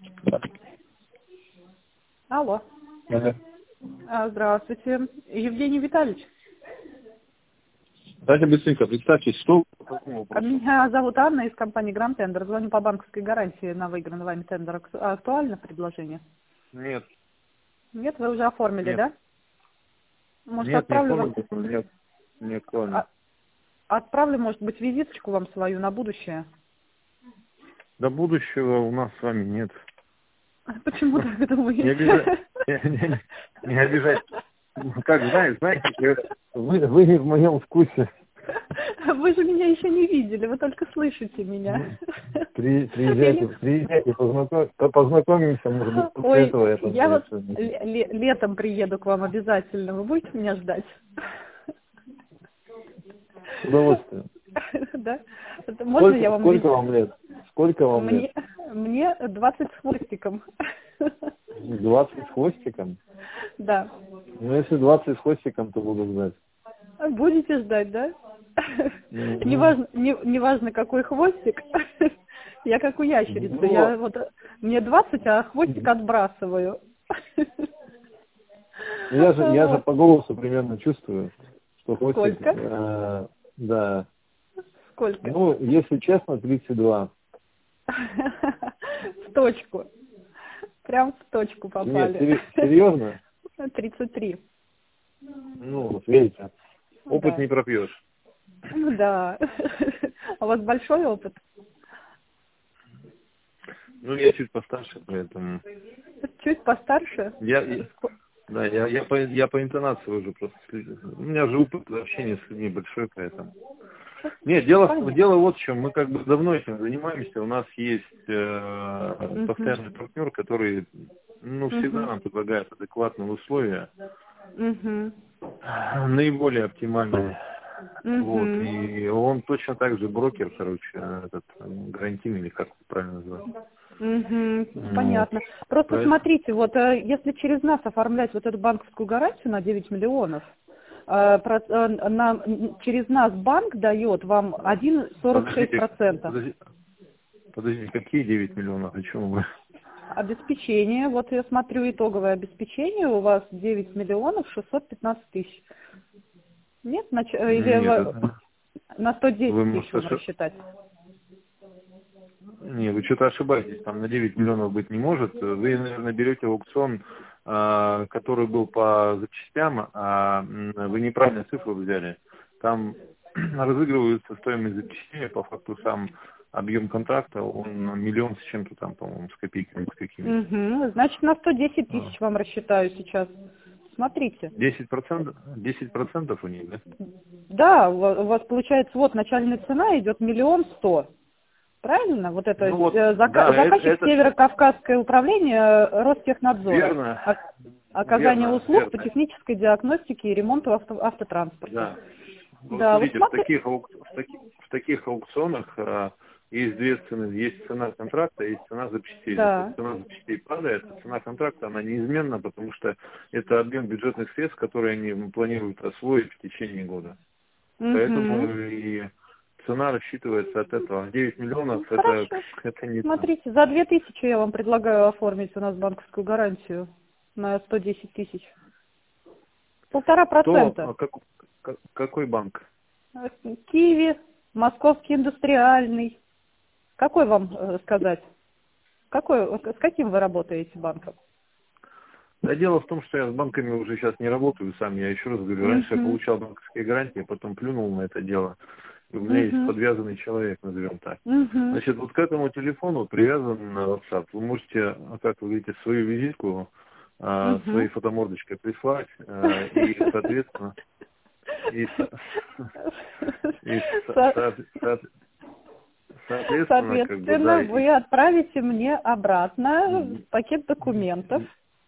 Алло. Ага. Здравствуйте. Евгений Витальевич. Давайте быстренько, представьте, что по какому вопросу? Меня зовут Анна из компании Гранд Тендер. Звоню по банковской гарантии на выигранный вами тендер. Актуально предложение? Нет. Нет, вы уже оформили, Нет. да? Может, Нет, не отправлю вам... оформлено, нет, не актуально. Отправлю, может быть, визиточку вам свою на будущее. До будущего у нас с вами нет. Почему так Не думаете? обижайтесь. Не обижайтесь. Как знаете, вы не в моем вкусе. Вы же меня еще не видели, вы только слышите меня. Приезжайте, познакомимся, может быть, после Ой, этого я вот летом приеду к вам обязательно. Вы будете меня ждать? С удовольствием. Да? Можно я вам... Сколько вам лет? Сколько вам лет? Мне 20 с хвостиком. 20 с хвостиком? Да. Ну, если 20 с хвостиком, то буду ждать. Будете ждать, да? Неважно, какой хвостик. Я как у ящерицы. Мне 20, а хвостик отбрасываю. Я же по голосу примерно чувствую, что хвостик... Сколько? Да. Сколько? Ну, если честно, 32. В точку. Прям в точку попали. Нет, серьезно? 33. Ну, вот видите, опыт не пропьешь. Да. А у вас большой опыт? Ну, я чуть постарше, поэтому... Чуть постарше? Я по интонации уже просто... У меня же опыт общения с людьми большой, поэтому... Нет, дело вот в чем. Мы как бы давно этим занимаемся. У нас есть постоянный партнер, который всегда нам предлагает адекватные условия, наиболее оптимальные. Вот, и он точно так же брокер, этот гарантийный, или как правильно называется. Понятно. Просто смотрите, вот если через нас оформлять вот эту банковскую гарантию на 9 миллионов, через нас банк дает вам 1,46%. Подождите, какие 9 миллионов? О чем вы? Обеспечение, вот я смотрю итоговое обеспечение, у вас 9 миллионов 615 тысяч. Нет? Или на 110 тысяч вам рассчитать? Не, вы что-то ошибаетесь, там на 9 миллионов быть не может. Вы, наверное, берете аукцион, который был по запчастям, а вы неправильную цифру взяли. Там разыгрывается стоимость запчастей, по факту сам объем контракта, он миллион с чем-то там, по-моему, с копейками, с какими-то. Значит, на 110 тысяч вам рассчитаю сейчас. Смотрите. 10% у них, да? Да, у вас получается, вот начальная цена идет 1 100 000. Правильно? Вот это заказчик Северо-Кавказское управление Ростехнадзора. Верно. Оказание услуг по технической диагностике и ремонту автотранспорта. Да. Вот смотрите, в таких аукционах есть две цены. Есть цена контракта, есть цена запчастей. Да. Цена запчастей падает, а цена контракта, она неизменна, потому что это объем бюджетных средств, которые они планируют освоить в течение года. Поэтому и цена рассчитывается от этого. 9 миллионов это не... Смотрите, за 2000 я вам предлагаю оформить у нас банковскую гарантию на 110 тысяч. 1,5%. Какой банк? Киви, Московский индустриальный. Какой вам сказать? С каким вы работаете банком? Да, дело в том, что я с банками уже сейчас не работаю сам. Я еще раз говорю, раньше я получал банковские гарантии, потом плюнул на это дело. И у меня есть подвязанный человек, назовем так. Значит, вот к этому телефону привязан WhatsApp. Вы можете, как вы говорите, свою визитку, своей фотомордочкой прислать, и, соответственно, Соответственно, вы отправите мне обратно пакет документов,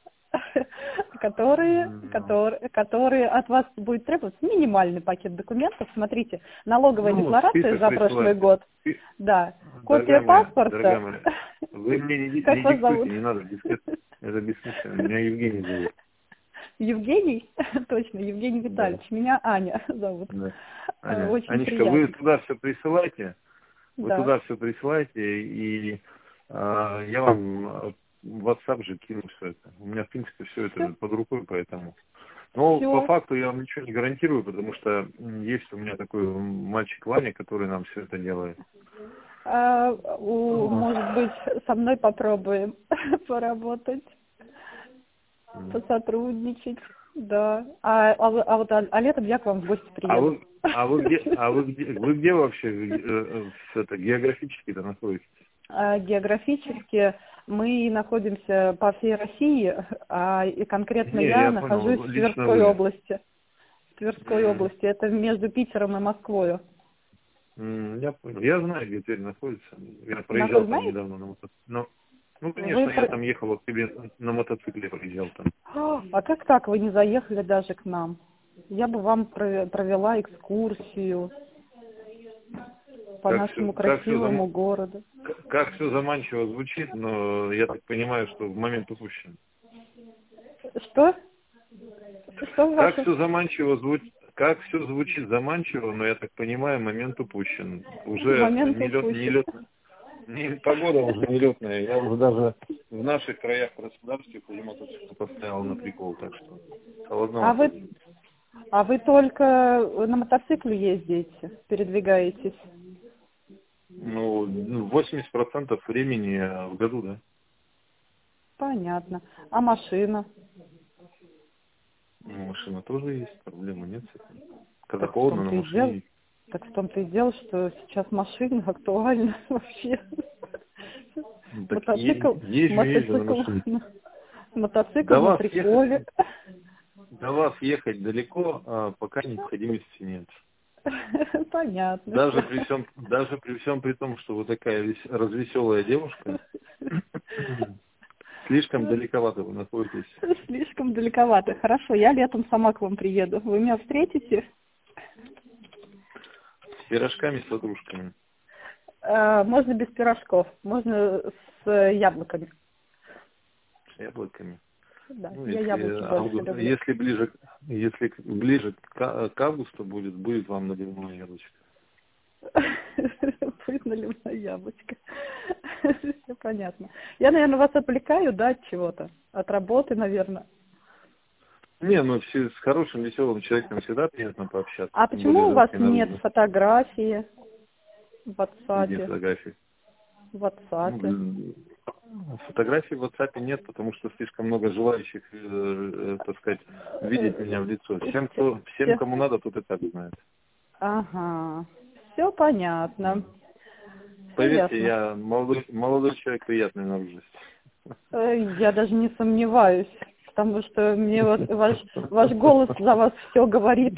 которые от вас будет требоваться, минимальный пакет документов. Смотрите, налоговая декларация за прошлый год. Да. Копия паспорта. Вы мне не диктуйте, не надо диктовать. Это бессмысленно. Меня Евгений зовут. Евгений? Точно, Евгений Витальевич. Да. Меня Аня зовут. Да. Аня. Очень Анечка, приятно. вы туда все присылайте. Вы Да. туда все присылайте, и я вам WhatsApp же кину все это. У меня, в принципе, все это под рукой, поэтому. Но по факту я вам ничего не гарантирую, потому что есть у меня такой мальчик Ваня, который нам все это делает. Может быть, со мной попробуем поработать, посотрудничать, да. А летом я к вам в гости приеду. Вы где вообще географически-то находитесь? Географически мы находимся по всей России, и конкретно я нахожусь в Тверской области. В Тверской области. Это между Питером и Москвой. Я понял. Я знаю, где Тверь находится. Я проезжал там недавно на мотоцикле. Ну, конечно, я там ехал к тебе на мотоцикле, проезжал там. А как так вы не заехали даже к нам? Я бы вам провела экскурсию по нашему красивому городу. Как все заманчиво звучит, но я так понимаю, что в момент упущен. Что? Как все заманчиво звучит? Как все звучит заманчиво, но я так понимаю, момент упущен. Уже погода уже нелетная. Я уже даже в наших краях в Краснодарстве уже мотоцикл поставил на прикол, так что холодно. А вы только на мотоцикле ездите, передвигаетесь? Ну, 80% времени в году, да. Понятно. А машина? Ну, машина тоже есть, проблемы нет с этим. Когда холодно, на машине. Так в том-то и дело, что сейчас машина актуальна вообще. Мотоцикл на приколе. До вас ехать далеко, пока необходимости нет. Понятно. Даже при всем при том, что вы такая развеселая девушка, слишком далековато вы находитесь. Слишком далековато. Хорошо, я летом сама к вам приеду. Вы меня встретите? С пирожками, с ватрушками. Можно без пирожков, можно с яблоками. С яблоками? Да, ну, я яблоки больше люблю. Если ближе к августу будет вам наливное яблочко. Будет наливное яблочко. Все понятно. Я, наверное, вас отвлекаю, да, от чего-то? От работы, наверное. Не, ну с хорошим, веселым человеком всегда приятно пообщаться. А почему у вас нет фотографии в WhatsApp? Где фотографии? В WhatsApp. Фотографий в WhatsApp нет, потому что слишком много желающих, так сказать, видеть меня в лицо. Всем, кому надо, тот и так знает. Ага, все понятно. Поверьте, я молодой человек приятной наружности. Я даже не сомневаюсь, потому что мне вот ваш голос за вас все говорит.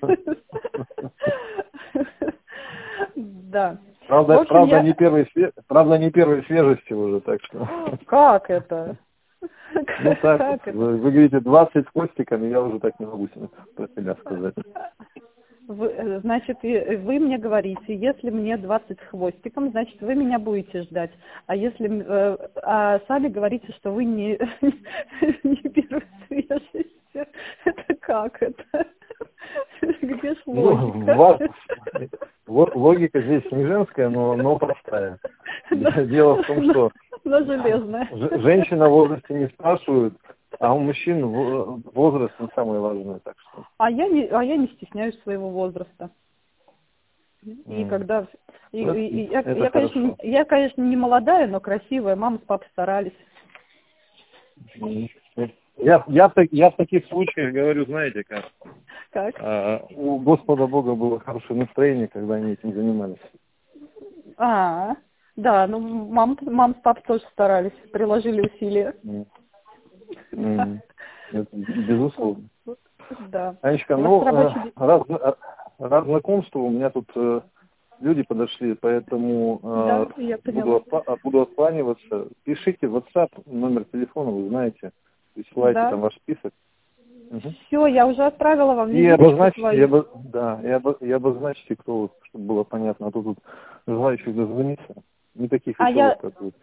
Да. Правда, не первой свежести уже, так что. Как это? Ну так, вы говорите 20 с хвостиками, я уже так не могу про себя сказать. Значит, вы мне говорите, если мне 20 с хвостиком, значит, вы меня будете ждать. А если сами говорите, что вы не первой свежести, это как это? Где ж логика? Логика здесь не женская, но простая. Дело в том, что женщина в возрасте не спрашивают, а у мужчин возраст не самое важное, так что. А я не стесняюсь своего возраста. И когда я, конечно, не молодая, но красивая, мама с папой старались. Я в таких случаях говорю, знаете как? Как? У Господа Бога было хорошее настроение, когда они этим занимались. Да, ну мама с папой тоже старались, приложили усилия. Безусловно. Да. Анечка, раз знакомство, у меня тут люди подошли, поэтому буду откланиваться. Пишите в WhatsApp, номер телефона, вы знаете, присылайте там ваш список. Все, я уже отправила вам. И обозначьте, кто, чтобы было понятно, а то тут желающих дозвониться. Не таких веселых, как вы.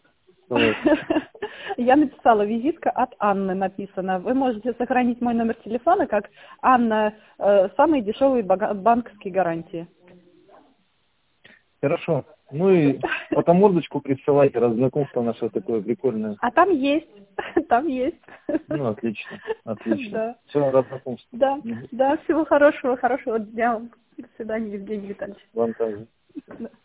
Я написала, визитка от Анны написано. Вы можете сохранить мой номер телефона, как Анна, самые дешевые банковские гарантии. Хорошо. Ну и потом мордочку присылайте, раз знакомство наше такое прикольное. А там есть. Там есть. Ну, отлично. Отлично. Да. Все, рад знакомству. Да. Да, всего хорошего дня. До свидания, Евгений Витальевич. Вам также. Да.